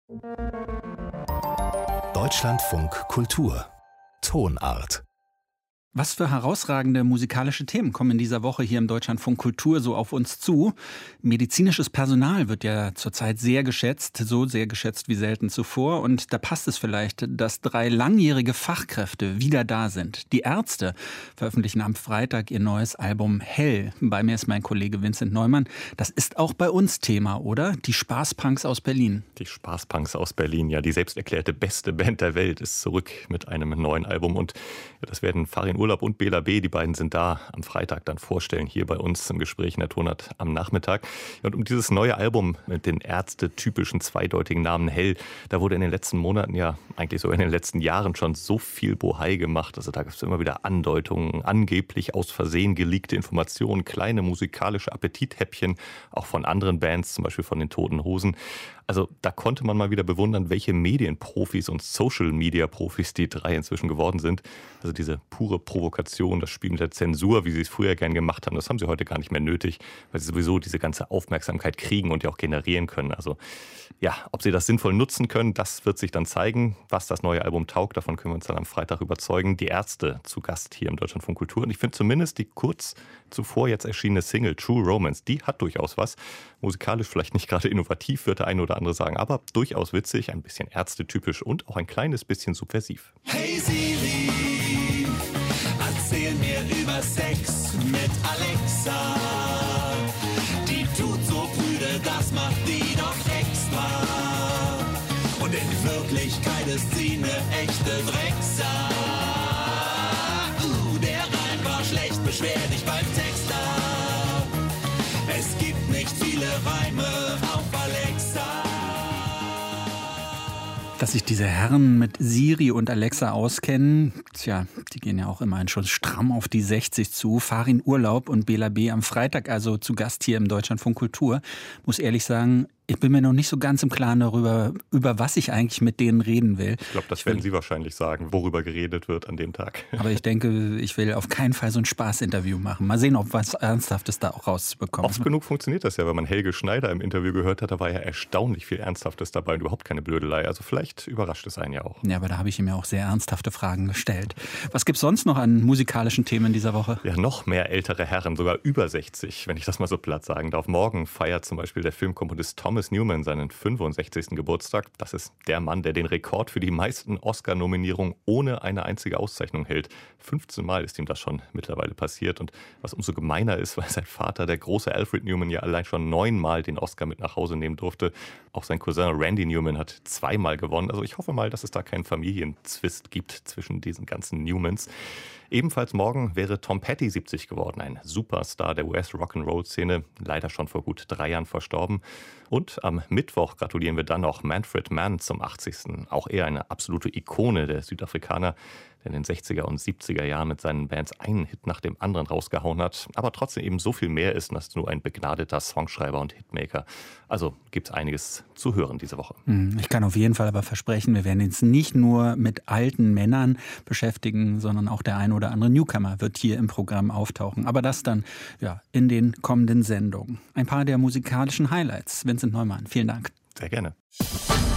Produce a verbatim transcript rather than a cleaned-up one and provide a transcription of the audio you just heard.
Deutschlandfunk Kultur Tonart. Was für herausragende musikalische Themen kommen in dieser Woche hier im Deutschlandfunk Kultur so auf uns zu? Medizinisches Personal wird ja zurzeit sehr geschätzt, so sehr geschätzt wie selten zuvor. Und da passt es vielleicht, dass drei langjährige Fachkräfte wieder da sind. Die Ärzte veröffentlichen am Freitag ihr neues Album Hell. Bei mir ist mein Kollege Vincent Neumann. Das ist auch bei uns Thema, oder? Die Spaßpunks aus Berlin. Die Spaßpunks aus Berlin, ja, die selbst erklärte beste Band der Welt ist zurück mit einem neuen Album. Und ja, das werden Farin Urlaub und Bela B., die beiden sind da am Freitag dann vorstellen, hier bei uns im Gespräch in der Tonart am Nachmittag. Und um dieses neue Album mit den Ärzte-typischen zweideutigen Namen Hell, da wurde in den letzten Monaten, ja eigentlich so in den letzten Jahren schon so viel Bohai gemacht. Also da gibt es immer wieder Andeutungen, angeblich aus Versehen geleakte Informationen, kleine musikalische Appetithäppchen, auch von anderen Bands, zum Beispiel von den Toten Hosen. Also da konnte man mal wieder bewundern, welche Medienprofis und Social-Media-Profis die drei inzwischen geworden sind. Also diese pure Provokation, das Spiel mit der Zensur, wie sie es früher gern gemacht haben, das haben sie heute gar nicht mehr nötig, weil sie sowieso diese ganze Aufmerksamkeit kriegen und ja auch generieren können. Also ja, ob sie das sinnvoll nutzen können, das wird sich dann zeigen. Was das neue Album taugt, davon können wir uns dann am Freitag überzeugen. Die Ärzte zu Gast hier im Deutschlandfunk Kultur. Und ich finde zumindest die kurz zuvor jetzt erschienene Single True Romance, die hat durchaus was. Musikalisch vielleicht nicht gerade innovativ, wird der eine oder andere sagen, aber durchaus witzig, ein bisschen ärztetypisch und auch ein kleines bisschen subversiv. Hey Siri, erzähl mir über Sex mit Alexa. Die tut so prüde, das macht die doch extra. Und in Wirklichkeit ist sie eine echte Drecksau. Uh, der Reim war schlecht, beschwer dich beim Texter. Es gibt nicht viele Reime auf Alexa. Dass sich diese Herren mit Siri und Alexa auskennen, tja, die gehen ja auch immerhin schon stramm auf die sechzig zu. Farin Urlaub und Bela B. am Freitag also zu Gast hier im Deutschlandfunk Kultur. Muss ehrlich sagen, ich bin mir noch nicht so ganz im Klaren darüber, über was ich eigentlich mit denen reden will. Ich glaube, das werden Sie wahrscheinlich sagen, worüber geredet wird an dem Tag. Aber ich denke, ich will auf keinen Fall so ein Spaßinterview machen. Mal sehen, ob was Ernsthaftes da auch rauszubekommen. Oft genug funktioniert das ja, wenn man Helge Schneider im Interview gehört hat, da war ja erstaunlich viel Ernsthaftes dabei und überhaupt keine Blödelei. Also vielleicht überrascht es einen ja auch. Ja, aber da habe ich ihm ja auch sehr ernsthafte Fragen gestellt. Was gibt es sonst noch an musikalischen Themen in dieser Woche? Ja, noch mehr ältere Herren, sogar über sechzig, wenn ich das mal so platt sagen darf. Morgen feiert zum Beispiel der Filmkomponist Thomas Newman seinen fünfundsechzigsten Geburtstag. Das ist der Mann, der den Rekord für die meisten Oscar-Nominierungen ohne eine einzige Auszeichnung hält. fünfzehn Mal ist ihm das schon mittlerweile passiert. Und was umso gemeiner ist, weil sein Vater, der große Alfred Newman, ja allein schon neunmal den Oscar mit nach Hause nehmen durfte. Auch sein Cousin Randy Newman hat zweimal gewonnen. Also ich hoffe mal, dass es da keinen Familienzwist gibt zwischen diesen ganzen Newmans. Ebenfalls morgen wäre Tom Petty siebzig geworden, ein Superstar der U S-Rock'n'Roll-Szene, leider schon vor gut drei Jahren verstorben. Und am Mittwoch gratulieren wir dann noch Manfred Mann zum achtzigsten Auch er eine absolute Ikone der Südafrikaner, der in den sechziger und siebziger Jahren mit seinen Bands einen Hit nach dem anderen rausgehauen hat, aber trotzdem eben so viel mehr ist als nur ein begnadeter Songschreiber und Hitmaker. Also gibt es einiges zu hören diese Woche. Ich kann auf jeden Fall aber versprechen, wir werden uns nicht nur mit alten Männern beschäftigen, sondern auch der ein oder andere Newcomer wird hier im Programm auftauchen. Aber das dann ja in den kommenden Sendungen. Ein paar der musikalischen Highlights. Vincent Neumann, vielen Dank. Sehr gerne.